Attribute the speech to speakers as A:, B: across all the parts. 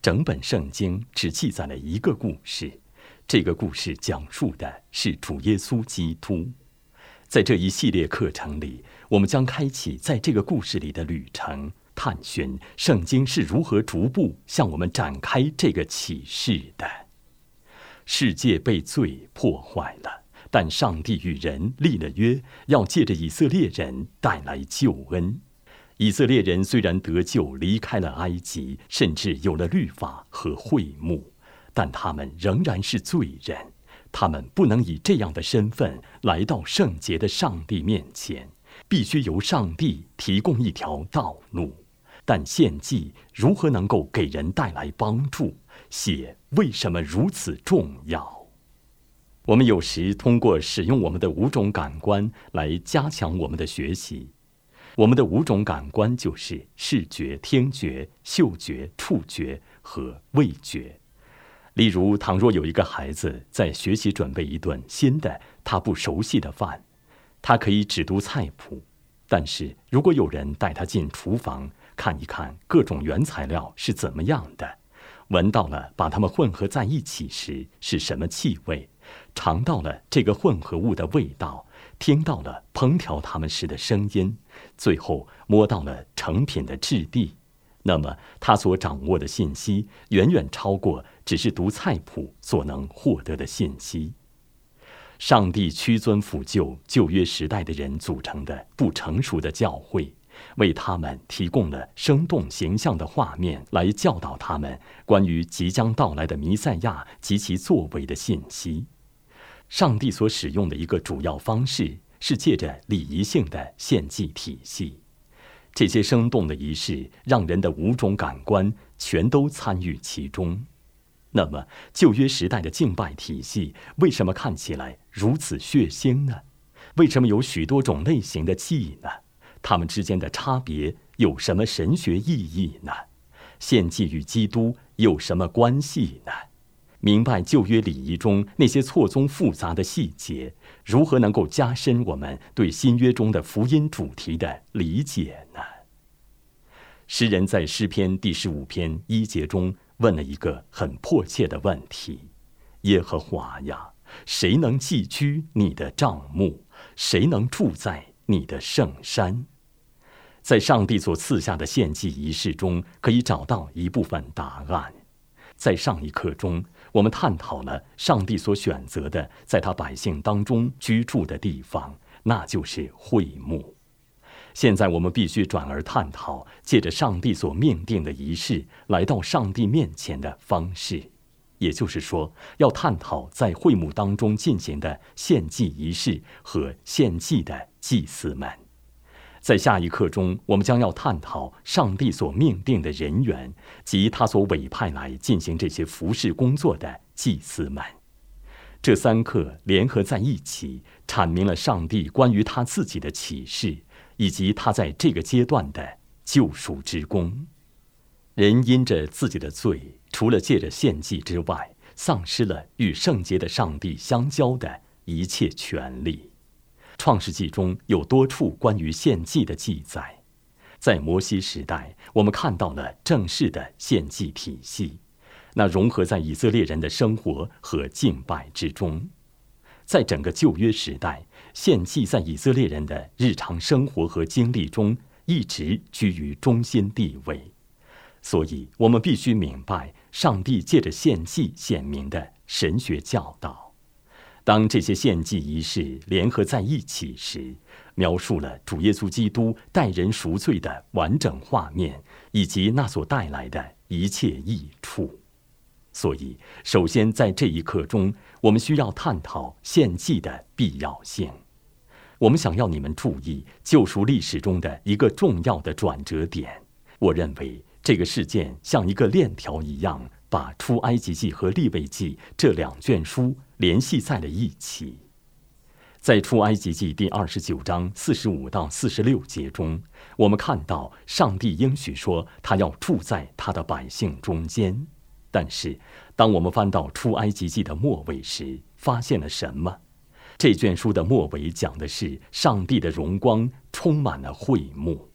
A: 整本圣经只记载了一个故事，这个故事讲述的是主耶稣基督。在这一系列课程里，我们将开启在这个故事里的旅程，探寻圣经是如何逐步向我们展开这个启示的。世界被罪破坏了，但上帝与人立了约，要借着以色列人带来救恩。以色列人虽然得救，离开了埃及，甚至有了律法和会幕，但他们仍然是罪人。他们不能以这样的身份来到圣洁的上帝面前，必须由上帝提供一条道路。但献祭如何能够给人带来帮助？血为什么如此重要？我们有时通过使用我们的5种感官来加强我们的学习。我们的5种感官就是视觉、听觉、嗅觉、触觉和味觉。例如，倘若有一个孩子在学习准备一顿新的他不熟悉的饭，他可以只读菜谱，但是如果有人带他进厨房看一看各种原材料是怎么样的，闻到了把它们混合在一起时是什么气味，尝到了这个混合物的味道，听到了烹调它们时的声音，最后摸到了成品的质地，那么他所掌握的信息远远超过只是读菜谱所能获得的信息。上帝屈尊辅救旧约时代的人组成的不成熟的教会，为他们提供了生动形象的画面，来教导他们关于即将到来的弥赛亚及其作为的信息。上帝所使用的一个主要方式是借着礼仪性的献祭体系。这些生动的仪式让人的5种感官全都参与其中。那么旧约时代的敬拜体系为什么看起来如此血腥呢？为什么有许多种类型的祭呢？它们之间的差别有什么神学意义呢？献祭与基督有什么关系呢？明白旧约礼仪中那些错综复杂的细节，如何能够加深我们对新约中的福音主题的理解呢？诗人在诗篇第15篇1节中问了一个很迫切的问题：耶和华呀，谁能寄居你的帐幕？谁能住在你的圣山？在上帝所赐下的献祭仪式中，可以找到一部分答案。在上一课中，我们探讨了上帝所选择的在他百姓当中居住的地方，那就是会幕。现在我们必须转而探讨借着上帝所命定的仪式来到上帝面前的方式，也就是说，要探讨在会幕当中进行的献祭仪式和献祭的祭司们。在下一课中，我们将要探讨上帝所命定的人员及他所委派来进行这些服事工作的祭司们。这3课联合在一起，阐明了上帝关于他自己的启示，以及他在这个阶段的救赎之功。人因着自己的罪，除了借着献祭之外，丧失了与圣洁的上帝相交的一切权利。创世纪中有多处关于献祭的记载。在摩西时代，我们看到了正式的献祭体系，那融合在以色列人的生活和敬拜之中。在整个旧约时代，献祭在以色列人的日常生活和经历中一直居于中心地位。所以我们必须明白上帝借着献祭显明的神学教导。当这些献祭仪式联合在一起时，描述了主耶稣基督代人赎罪的完整画面，以及那所带来的一切益处。所以，首先在这一课中，我们需要探讨献祭的必要性。我们想要你们注意救赎历史中的一个重要的转折点。我认为这个事件像一个链条一样，把出埃及记和利未记这2卷书联系在了一起。在出埃及记第29章45到46节中，我们看到上帝应许说他要住在他的百姓中间。但是当我们翻到出埃及记的末尾时，发现了什么？这卷书的末尾讲的是上帝的荣光充满了会幕。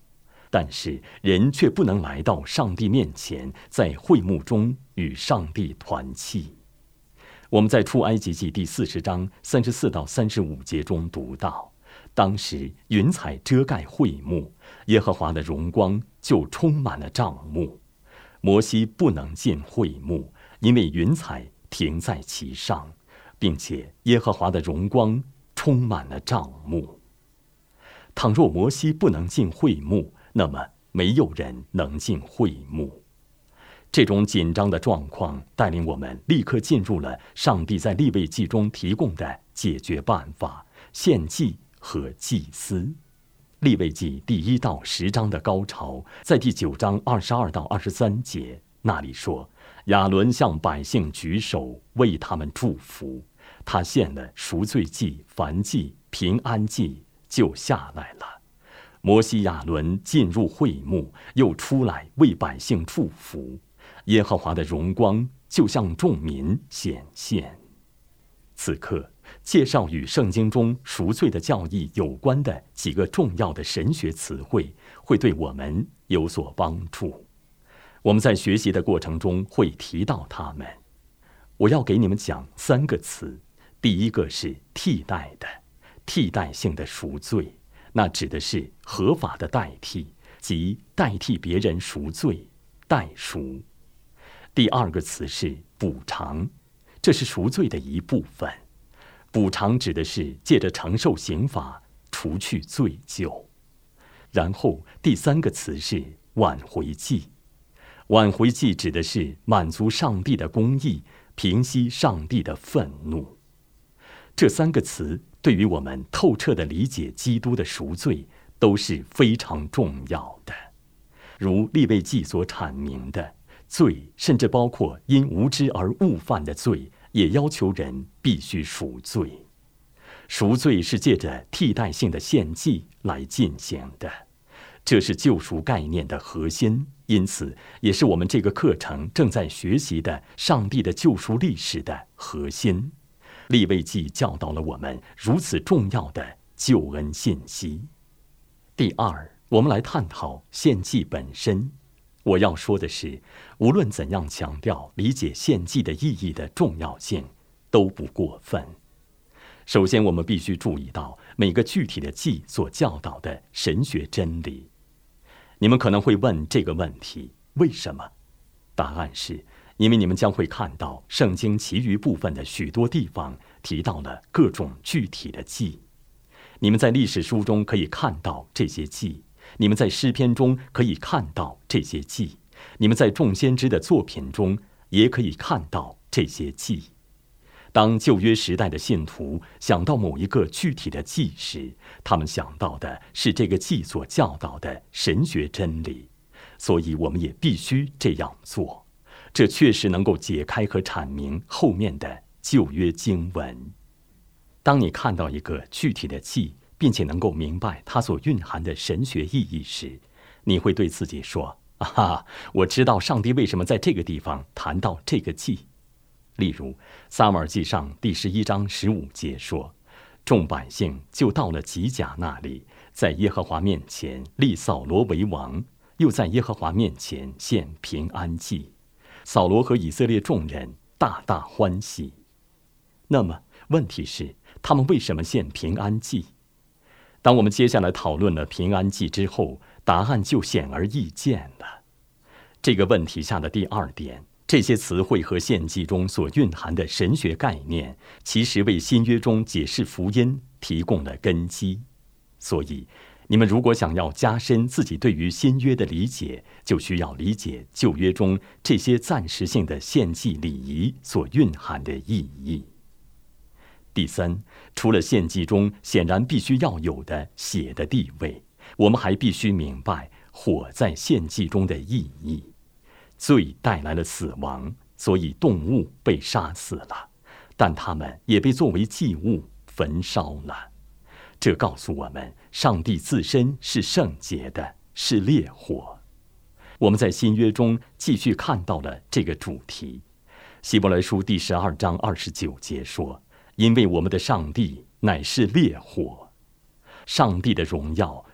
A: 但是人却不能来到上帝面前，在会幕中与上帝团契。我们在出埃及记第40章34到35节中读到，当时云彩遮盖会幕，耶和华的荣光就充满了帐幕。摩西不能进会幕，因为云彩停在其上，并且耶和华的荣光充满了帐幕。倘若摩西不能进会幕，那么没有人能进会幕。这种紧张的状况带领我们立刻进入了上帝在利未记中提供的解决办法：献祭和祭司。利未记第1到10章的高潮在第9章22到23节，那里说，亚伦向百姓举手为他们祝福，他献了赎罪祭、燔祭、平安祭，就下来了。摩西亚伦进入会幕，又出来为百姓祝福，耶和华的荣光就向众民显现。此刻介绍与圣经中赎罪的教义有关的几个重要的神学词汇，会对我们有所帮助。我们在学习的过程中会提到它们。我要给你们讲3个词。第一个是替代的，替代性的赎罪，那指的是合法的代替，即代替别人赎罪，代赎。第二个词是补偿，这是赎罪的一部分。补偿指的是借着承受刑罚除去罪疚。然后第3个词是挽回祭，挽回祭指的是满足上帝的公义，平息上帝的愤怒。这3个词对于我们透彻地理解基督的赎罪都是非常重要的。如利未记所阐明的，罪甚至包括因无知而误犯的罪，也要求人必须赎罪。赎罪是借着替代性的献祭来进行的，这是救赎概念的核心，因此也是我们这个课程正在学习的上帝的救赎历史的核心。利未记教导了我们如此重要的救恩信息。第二，我们来探讨献祭本身。我要说的是，无论怎样强调理解献祭的意义的重要性，都不过分。首先，我们必须注意到每个具体的祭所教导的神学真理。你们可能会问这个问题：为什么？答案是，因为你们将会看到圣经其余部分的许多地方提到了各种具体的祭。你们在历史书中可以看到这些祭，你们在诗篇中可以看到这些祭，你们在众先知的作品中也可以看到这些祭。当旧约时代的信徒想到某一个具体的祭时，他们想到的是这个祭所教导的神学真理，所以我们也必须这样做。这确实能够解开和阐明后面的旧约经文。当你看到一个具体的祭，并且能够明白它所蕴含的神学意义时，你会对自己说：啊，我知道上帝为什么在这个地方谈到这个祭。例如撒母耳记上第11章15节说，众百姓就到了吉甲那里，在耶和华面前立扫罗为王，又在耶和华面前献平安祭。扫罗和以色列众人大大欢喜。那么问题是，他们为什么献平安祭？当我们接下来讨论了平安祭之后，答案就显而易见了。这个问题下的第二点，这些词汇和献祭中所蕴含的神学概念，其实为新约中解释福音提供了根基。所以你们如果想要加深自己对于新约的理解，就需要理解旧约中这些暂时性的献祭礼仪所蕴含的意义。第三，除了献祭中显然必须要有的血的地位，我们还必须明白火在献祭中的意义。罪带来了死亡，所以动物被杀死了，但它们也被作为祭物焚烧了。这告诉我们，上帝自身是圣洁的，是烈火。我们在新约中继续看到了这个主题。希伯来书第12章29节说，因为我们的上帝乃是烈火。上帝的荣耀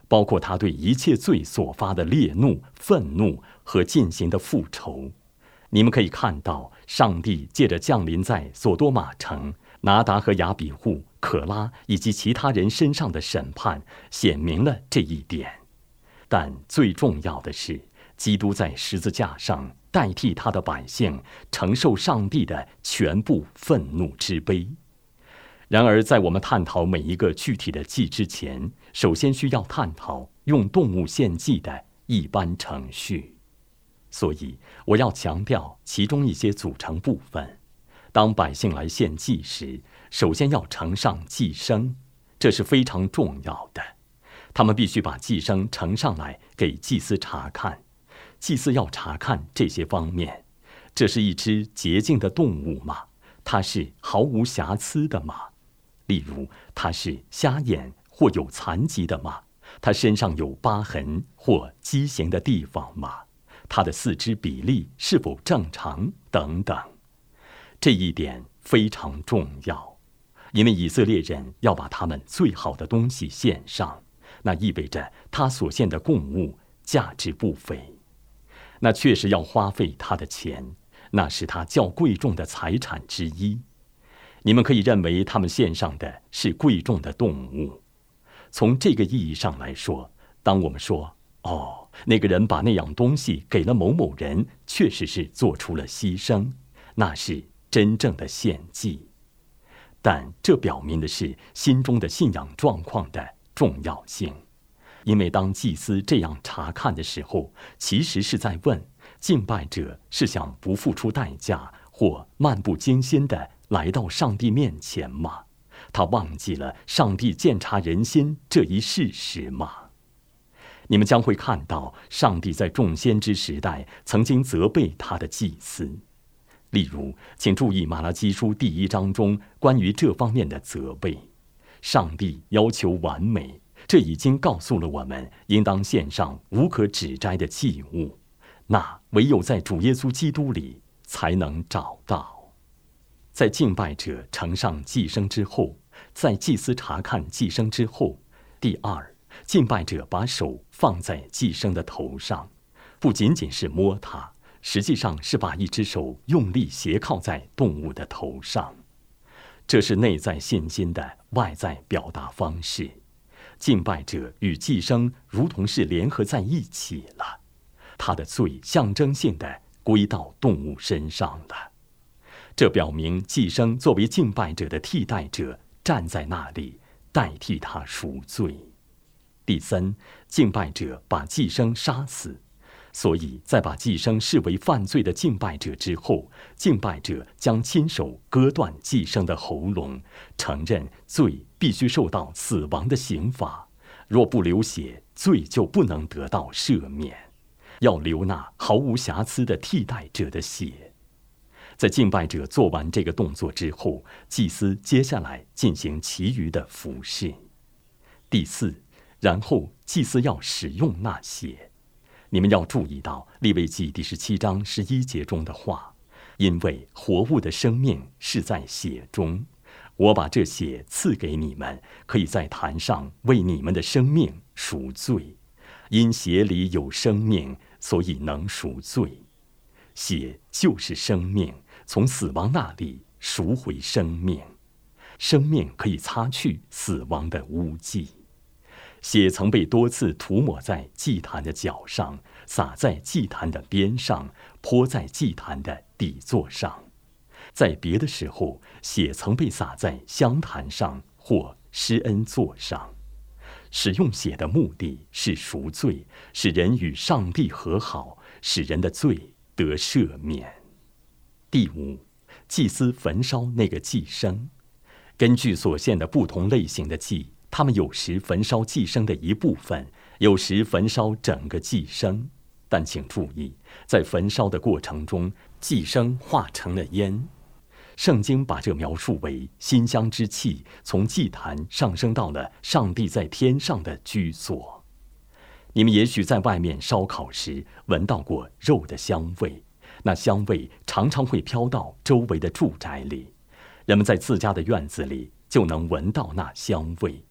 A: 包括他对一切罪所发的烈怒、愤怒和进行的复仇。你们可以看到，上帝借着降临在索多玛城、拿达和亚比户、可拉以及其他人身上的审判，显明了这一点。但最重要的是，基督在十字架上代替他的百姓承受上帝的全部愤怒之悲。然而，在我们探讨每一个具体的祭之前，首先需要探讨用动物献祭的一般程序。所以，我要强调其中一些组成部分。当百姓来献祭时，首先要呈上祭牲，这是非常重要的。他们必须把祭牲呈上来给祭司查看。祭司要查看这些方面：这是一只洁净的动物吗？它是毫无瑕疵的吗？例如，它是瞎眼或有残疾的吗？它身上有疤痕或畸形的地方吗？它的四肢比例是否正常？等等。这一点非常重要，因为以色列人要把他们最好的东西献上，那意味着他所献的供物价值不菲，那确实要花费他的钱，那是他较贵重的财产之一。你们可以认为他们献上的是贵重的动物。从这个意义上来说，当我们说那个人把那样东西给了某某人，确实是做出了牺牲，那是真正的献祭。但这表明的是心中的信仰状况的重要性，因为当祭司这样查看的时候，其实是在问敬拜者是想不付出代价或漫不经心地来到上帝面前吗？他忘记了上帝鉴察人心这一事实吗？你们将会看到，上帝在众先知时代曾经责备他的祭司。例如，请注意马拉基书第1章中关于这方面的责备。上帝要求完美，这已经告诉了我们应当献上无可指摘的祭物，那唯有在主耶稣基督里才能找到。在敬拜者呈上祭牲之后，在祭司查看祭牲之后，第二，敬拜者把手放在祭牲的头上，不仅仅是摸它，实际上是把一只手用力斜靠在动物的头上。这是内在信心的外在表达方式。敬拜者与祭牲如同是联合在一起了，他的罪象征性的归到动物身上了。这表明祭牲作为敬拜者的替代者站在那里，代替他赎罪。第三，敬拜者把祭牲杀死，所以在把祭牲视为犯罪的敬拜者之后，敬拜者将亲手割断祭牲的喉咙，承认罪必须受到死亡的刑罚。若不流血，罪就不能得到赦免，要流那毫无瑕疵的替代者的血。在敬拜者做完这个动作之后，祭司接下来进行其余的服事。第四，然后祭司要使用那血。你们要注意到利未记第17章11节中的话，因为活物的生命是在血中，我把这血赐给你们，可以在坛上为你们的生命赎罪。因血里有生命，所以能赎罪。血就是生命，从死亡那里赎回生命。生命可以擦去死亡的污迹。血曾被多次涂抹在祭坛的脚上，洒在祭坛的边上，泼在祭坛的底座上。在别的时候，血曾被洒在香坛上或施恩座上。使用血的目的是赎罪，使人与上帝和好，使人的罪得赦免。第五，祭司焚烧那个祭牲。根据所献的不同类型的祭，他们有时焚烧祭牲的一部分，有时焚烧整个祭牲。但请注意，在焚烧的过程中，祭牲化成了烟。圣经把这描述为馨香之气从祭坛上升到了上帝在天上的居所。你们也许在外面烧烤时闻到过肉的香味，那香味常常会飘到周围的住宅里，人们在自家的院子里就能闻到那香味。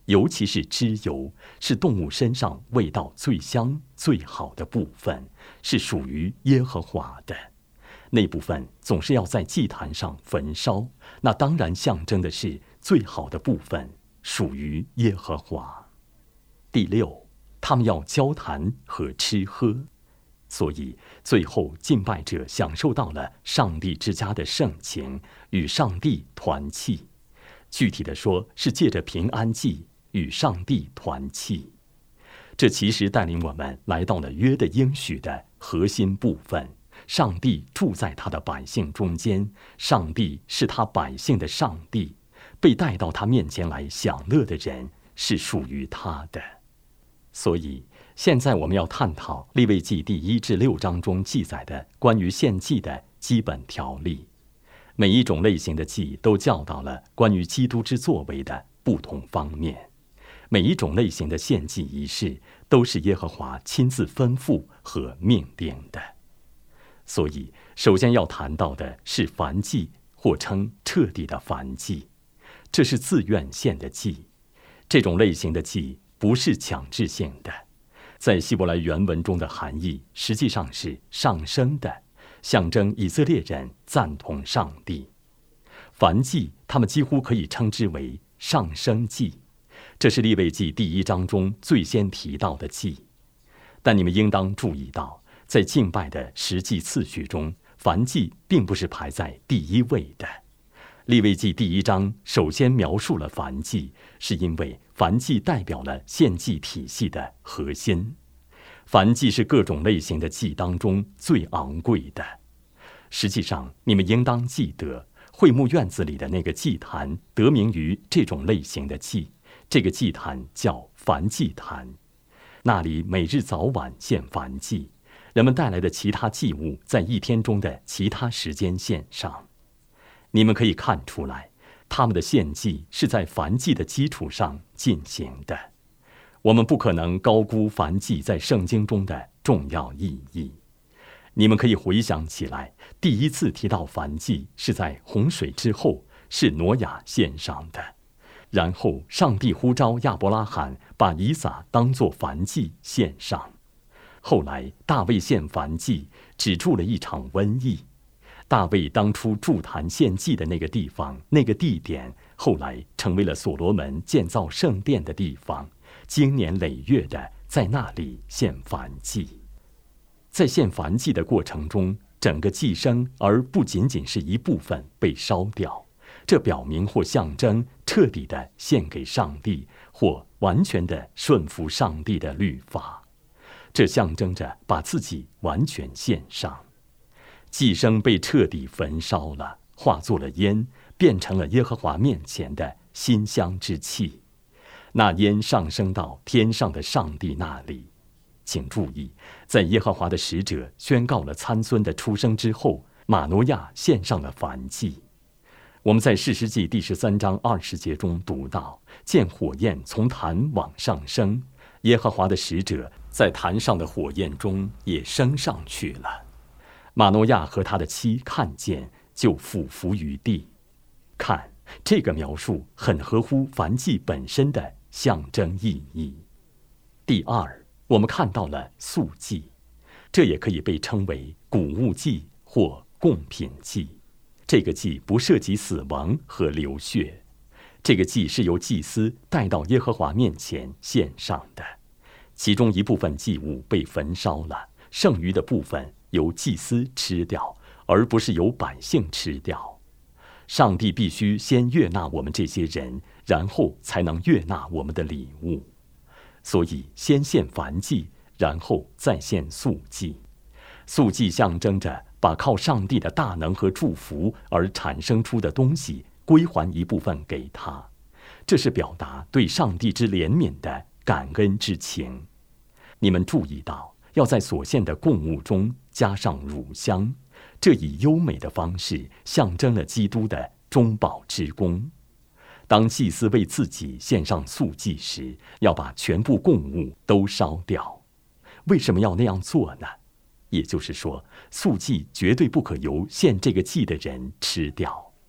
A: 尤其是脂油，是动物身上味道最香最好的部分，是属于耶和华的。那部分总是要在祭坛上焚烧，那当然象征的是最好的部分属于耶和华。第六，他们要交谈和吃喝，所以最后敬拜者享受到了上帝之家的盛情，与上帝团契。具体的说，是借着平安祭与上帝团契。这其实带领我们来到了约的应许的核心部分。上帝住在他的百姓中间，上帝是他百姓的上帝，被带到他面前来享乐的人是属于他的。所以现在我们要探讨利未记第1至6章中记载的关于献祭的基本条例。每一种类型的祭都教导了关于基督之作为的不同方面，每一种类型的献祭仪式都是耶和华亲自吩咐和命定的。所以首先要谈到的是燔祭，或称彻底的燔祭，这是自愿献的祭。这种类型的祭不是强制性的，在希伯来原文中的含义实际上是上升的，象征以色列人赞同上帝。燔祭他们几乎可以称之为上升祭，这是利未记第1章中最先提到的祭。但你们应当注意到，在敬拜的实际次序中，燔祭并不是排在第1位的。利未记第1章首先描述了燔祭，是因为燔祭代表了献祭体系的核心。燔祭是各种类型的祭当中最昂贵的。实际上，你们应当记得，会幕院子里的那个祭坛得名于这种类型的祭，这个祭坛叫燔祭坛。那里每日早晚献燔祭，人们带来的其他祭物在一天中的其他时间献上。你们可以看出来，他们的献祭是在燔祭的基础上进行的。我们不可能高估燔祭在圣经中的重要意义。你们可以回想起来，第一次提到燔祭是在洪水之后，是挪亚献上的。然后上帝呼召亚伯拉罕把以撒当作燔祭献上。后来大卫献燔祭，止住了一场瘟疫。大卫当初筑坛献祭的那个地方，那个地点，后来成为了所罗门建造圣殿的地方，经年累月的在那里献燔祭。在献燔祭的过程中，整个祭牲而不仅仅是一部分被烧掉，这表明或象征彻底的献给上帝，或完全的顺服上帝的律法。这象征着把自己完全献上。祭牲被彻底焚烧了，化作了烟，变成了耶和华面前的馨香之气。那烟上升到天上的上帝那里。请注意，在耶和华的使者宣告了参孙的出生之后，马诺亚献上了燔祭。我们在士师记第13章20节中读到，见火焰从坛往上升，耶和华的使者在坛上的火焰中也升上去了。马诺亚和他的妻看见，就俯伏于地。看，这个描述很合乎燔祭本身的象征意义。第二，我们看到了素祭，这也可以被称为谷物祭或贡品祭。这个祭不涉及死亡和流血，这个祭是由祭司带到耶和华面前献上的。其中一部分祭物被焚烧了，剩余的部分由祭司吃掉，而不是由百姓吃掉。上帝必须先悦纳我们这些人，然后才能悦纳我们的礼物。所以先献燔祭，然后再献素祭。素祭象征着把靠上帝的大能和祝福而产生出的东西归还一部分给他，这是表达对上帝之怜悯的感恩之情。你们注意到，要在所献的供物中加上乳香，这以优美的方式象征了基督的中保之功。当祭司为自己献上素祭时，要把全部供物都烧掉。为什么要那样做呢？也就是说，素祭绝对不可由献这个祭的人吃掉。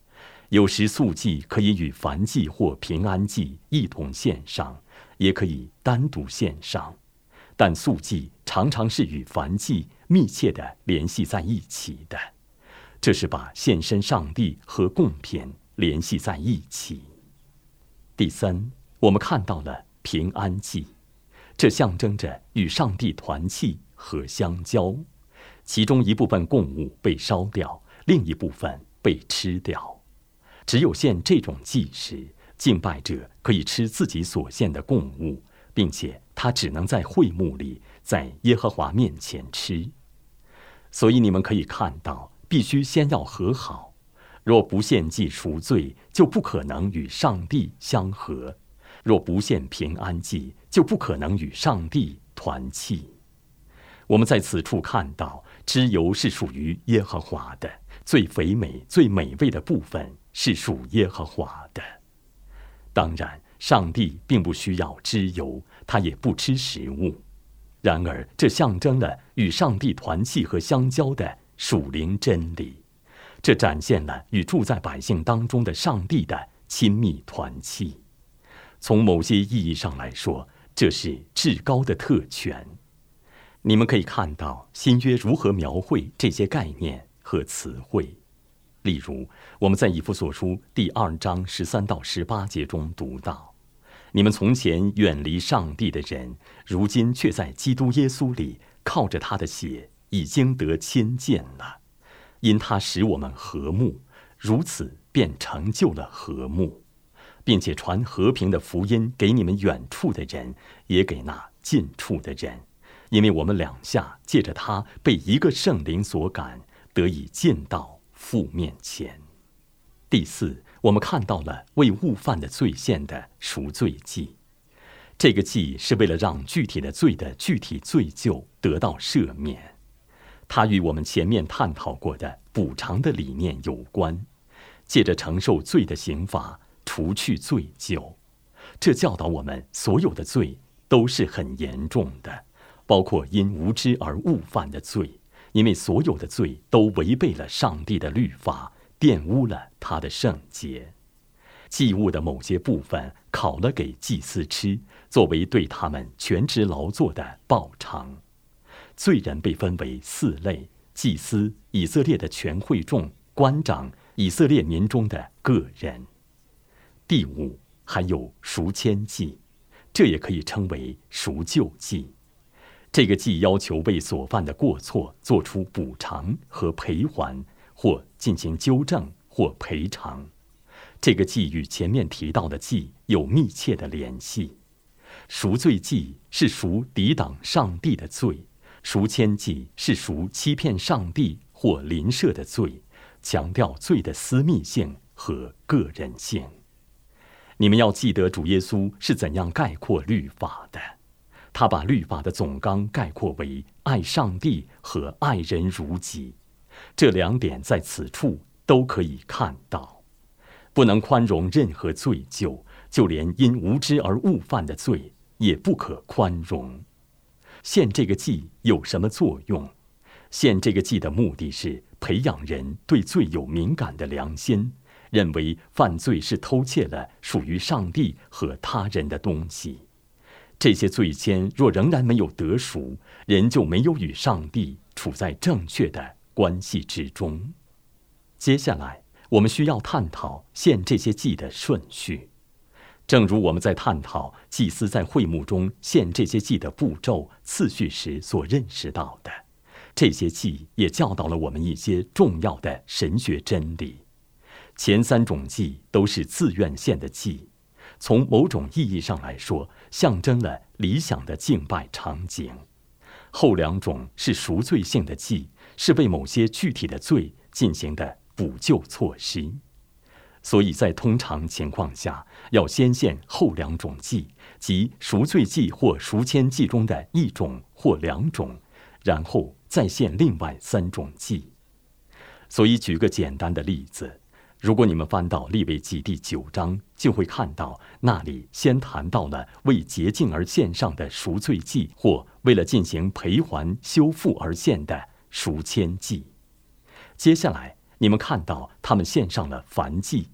A: 有时素祭可以与燔祭或平安祭一同献上，也可以单独献上，但素祭常常是与燔祭密切地联系在一起的，这是把献身上帝和贡品联系在一起。第三，我们看到了平安祭，这象征着与上帝团契和相交，其中一部分供物被烧掉，另一部分被吃掉。只有献这种祭时，敬拜者可以吃自己所献的供物，并且他只能在会幕里，在耶和华面前吃。所以你们可以看到，必须先要和好，若不献祭赎罪，就不可能与上帝相和；若不献平安祭，就不可能与上帝团契。我们在此处看到，脂油是属于耶和华的，最肥美、最美味的部分是属耶和华的。当然，上帝并不需要脂油，他也不吃食物。然而，这象征了与上帝团契和相交的属灵真理，这展现了与住在百姓当中的上帝的亲密团契。从某些意义上来说，这是至高的特权。你们可以看到新约如何描绘这些概念和词汇。例如，我们在以弗所书第2章13到18节中读到：你们从前远离上帝的人，如今却在基督耶稣里靠着他的血已经得亲近了，因他使我们和睦，如此便成就了和睦，并且传和平的福音给你们远处的人，也给那近处的人，因为我们两下借着他被一个圣灵所感，得以进到父面前。第四，我们看到了为误犯的罪献的赎罪祭。这个祭是为了让具体的罪的具体罪疚得到赦免，它与我们前面探讨过的补偿的理念有关，借着承受罪的刑罚除去罪疚。这教导我们所有的罪都是很严重的，包括因无知而误犯的罪，因为所有的罪都违背了上帝的律法，玷污了他的圣洁。祭物的某些部分烤了给祭司吃，作为对他们全职劳作的报偿。罪人被分为4类：祭司、以色列的全会众、官长、以色列民中的个人。第五，还有赎愆祭，这也可以称为赎救祭。这个祭要求为所犯的过错做出补偿和赔还，或进行纠正或赔偿。这个祭与前面提到的祭有密切的联系。赎罪祭是赎抵挡上帝的罪，赎愆祭是赎欺骗上帝或邻舍的罪，强调罪的私密性和个人性。你们要记得主耶稣是怎样概括律法的。他把律法的总纲概括为爱上帝和爱人如己，这2点在此处都可以看到。不能宽容任何罪疚，就连因无知而误犯的罪也不可宽容。献这个祭有什么作用？献这个祭的目的是培养人对罪有敏感的良心，认为犯罪是偷窃了属于上帝和他人的东西。这些罪愆若仍然没有得赎，人就没有与上帝处在正确的关系之中。接下来，我们需要探讨献这些祭的顺序。正如我们在探讨祭司在会幕中献这些祭的步骤次序时所认识到的，这些祭也教导了我们一些重要的神学真理。前3种祭都是自愿献的祭，从某种意义上来说，象征了理想的敬拜场景。后2种是赎罪性的祭，是为某些具体的罪进行的补救措施。所以在通常情况下，要先献后2种祭，即赎罪祭或赎愆祭中的1种或2种，然后再献另外3种祭。所以举个简单的例子，如果你们翻到利未记第9章，就会看到那里先谈到了为洁净而献上的赎罪祭，或为了进行赔还修复而献的赎愆祭。接下来你们看到他们献上了燔祭，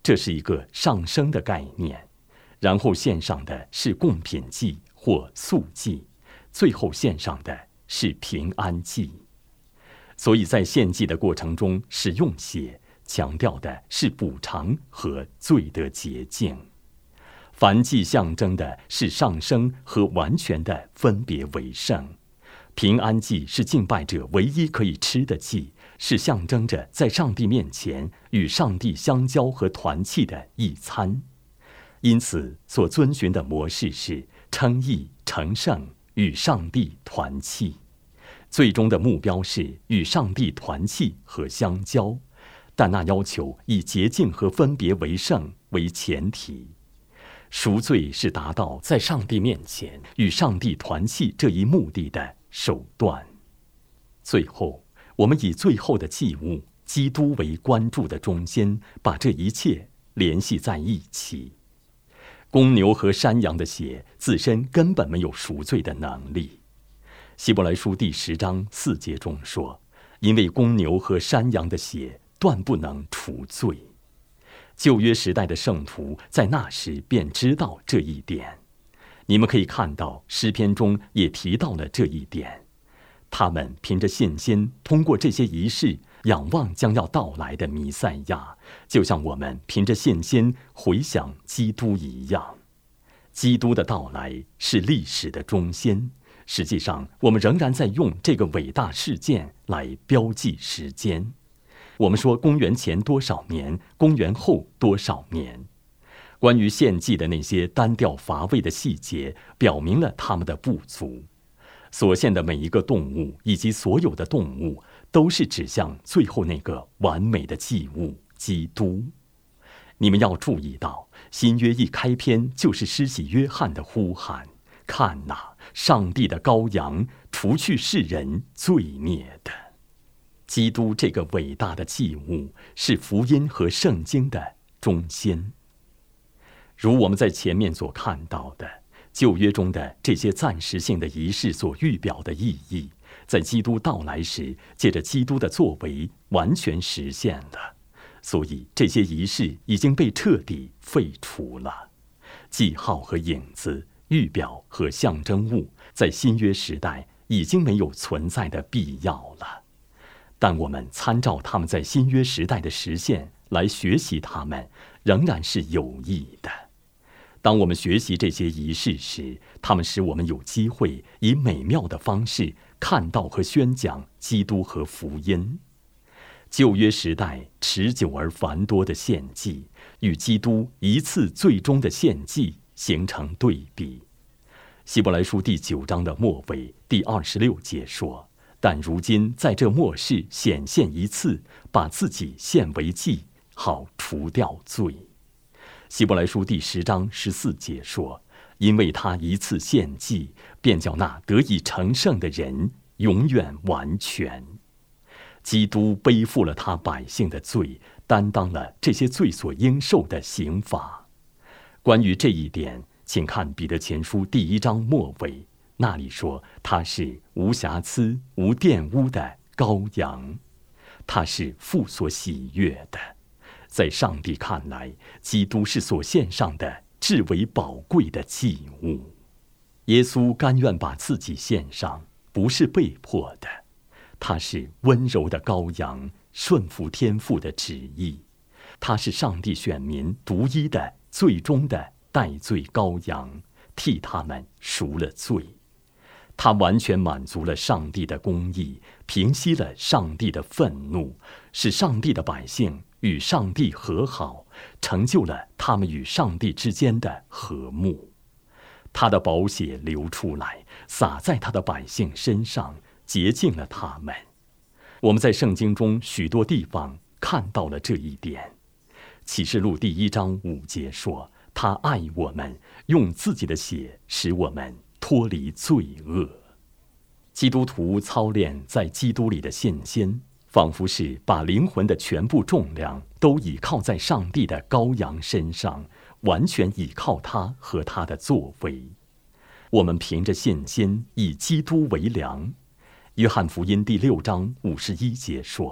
A: 这是一个上升的概念，然后献上的是供品祭或素祭，最后献上的是平安祭。所以在献祭的过程中使用血，强调的是补偿和罪的洁净。燔祭象征的是上升和完全的分别为圣。平安祭是敬拜者唯一可以吃的祭，是象征着在上帝面前与上帝相交和团契的一餐。因此所遵循的模式是称义、成圣，与上帝团契。最终的目标是与上帝团契和相交，但那要求以洁净和分别为圣为前提。赎罪是达到在上帝面前与上帝团契这一目的的手段。最后，我们以最后的祭物基督为关注的中心，把这一切联系在一起。公牛和山羊的血自身根本没有赎罪的能力。希伯来书第10章4节中说，因为公牛和山羊的血断不能除罪。旧约时代的圣徒在那时便知道这一点。你们可以看到诗篇中也提到了这一点。他们凭着信心，通过这些仪式仰望将要到来的弥赛亚，就像我们凭着信心回想基督一样。基督的到来是历史的中心，实际上我们仍然在用这个伟大事件来标记时间。我们说公元前多少年，公元后多少年。关于献祭的那些单调乏味的细节，表明了他们的不足。所献的每一个动物以及所有的动物，都是指向最后那个完美的祭物——基督。你们要注意到，新约一开篇就是施洗约翰的呼喊：看哪，上帝的羔羊，除去世人罪孽的。基督这个伟大的祭物是福音和圣经的中心。如我们在前面所看到的，旧约中的这些暂时性的仪式所预表的意义，在基督到来时，借着基督的作为完全实现了。所以这些仪式已经被彻底废除了。记号和影子、预表和象征物，在新约时代已经没有存在的必要了。但我们参照他们在新约时代的实现来学习他们，仍然是有益的。当我们学习这些仪式时，它们使我们有机会以美妙的方式看到和宣讲基督和福音。旧约时代持久而繁多的献祭，与基督一次最终的献祭形成对比。希伯来书第9章的末尾第26节说，但如今在这末世显现一次，把自己献为祭，好除掉罪。希伯来书第10章14节说，因为他一次献祭，便叫那得以成圣的人永远完全。基督背负了他百姓的罪，担当了这些罪所应受的刑罚。关于这一点，请看彼得前书第1章末尾，那里说他是无瑕疵、无玷污的羔羊，他是父所喜悦的。在上帝看来，基督是所献上的至为宝贵的祭物。耶稣甘愿把自己献上，不是被迫的。他是温柔的羔羊，顺服天父的旨意。他是上帝选民独一的、最终的代罪羔羊，替他们赎了罪。他完全满足了上帝的公义，平息了上帝的愤怒，使上帝的百姓与上帝和好，成就了他们与上帝之间的和睦。他的宝血流出来，洒在他的百姓身上，洁净了他们。我们在圣经中许多地方看到了这一点。启示录第1章5节说，他爱我们，用自己的血使我们脱离罪恶。基督徒操练在基督里的信心，仿佛是把灵魂的全部重量都倚靠在上帝的羔羊身上，完全倚靠他和他的作为。我们凭着信心以基督为粮。约翰福音第6章51节说，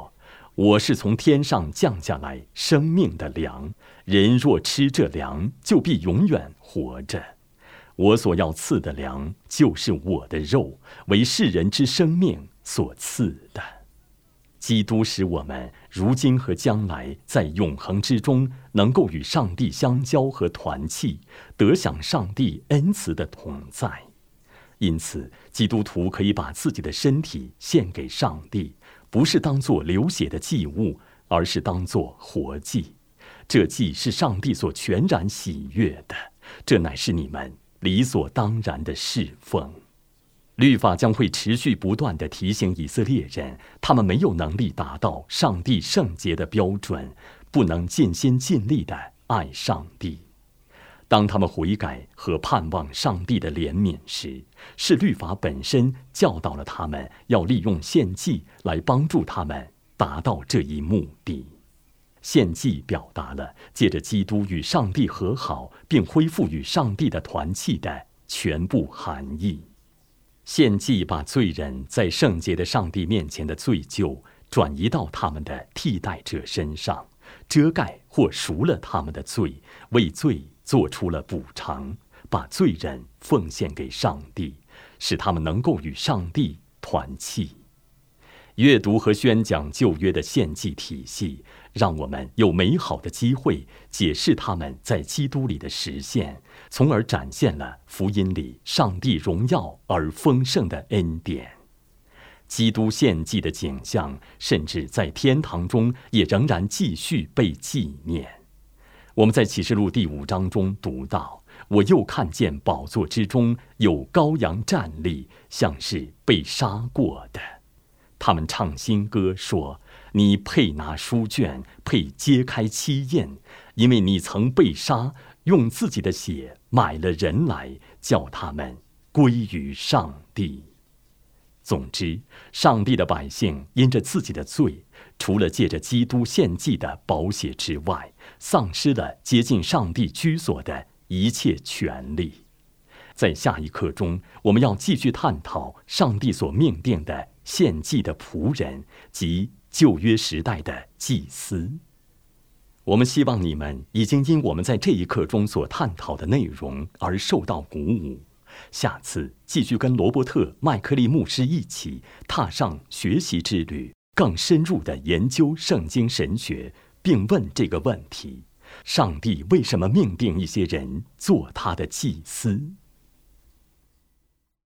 A: 我是从天上降下来生命的粮，人若吃这粮，就必永远活着。我所要赐的粮，就是我的肉，为世人之生命所赐的。基督使我们如今和将来在永恒之中，能够与上帝相交和团契，得享上帝恩慈的同在。因此，基督徒可以把自己的身体献给上帝，不是当作流血的祭物，而是当作活祭。这祭是上帝所全然喜悦的，这乃是你们理所当然的侍奉。律法将会持续不断地提醒以色列人，他们没有能力达到上帝圣洁的标准，不能尽心尽力地爱上帝。当他们悔改和盼望上帝的怜悯时，是律法本身教导了他们要利用献祭来帮助他们达到这一目的。献祭表达了借着基督与上帝和好，并恢复与上帝的团契的全部含义。献祭把罪人在圣洁的上帝面前的罪疚转移到他们的替代者身上，遮盖或赎了他们的罪，为罪做出了补偿，把罪人奉献给上帝，使他们能够与上帝团契。阅读和宣讲旧约的献祭体系，让我们有美好的机会解释他们在基督里的实现，从而展现了福音里上帝荣耀而丰盛的恩典。基督献祭的景象，甚至在天堂中也仍然继续被纪念。我们在启示录第5章中读到，我又看见宝座之中有羔羊站立，像是被杀过的。他们唱新歌说，你配拿书卷，配揭开七印，因为你曾被杀，用自己的血买了人来，叫他们归于上帝。总之，上帝的百姓因着自己的罪，除了借着基督献祭的宝血之外，丧失了接近上帝居所的一切权利。在下一课中，我们要继续探讨上帝所命定的献祭的仆人及旧约时代的祭司。我们希望你们已经因我们在这一课中所探讨的内容而受到鼓舞。下次继续跟罗伯特·麦克利牧师一起踏上学习之旅，更深入地研究圣经神学，并问这个问题：上帝为什么命定一些人做他的祭司？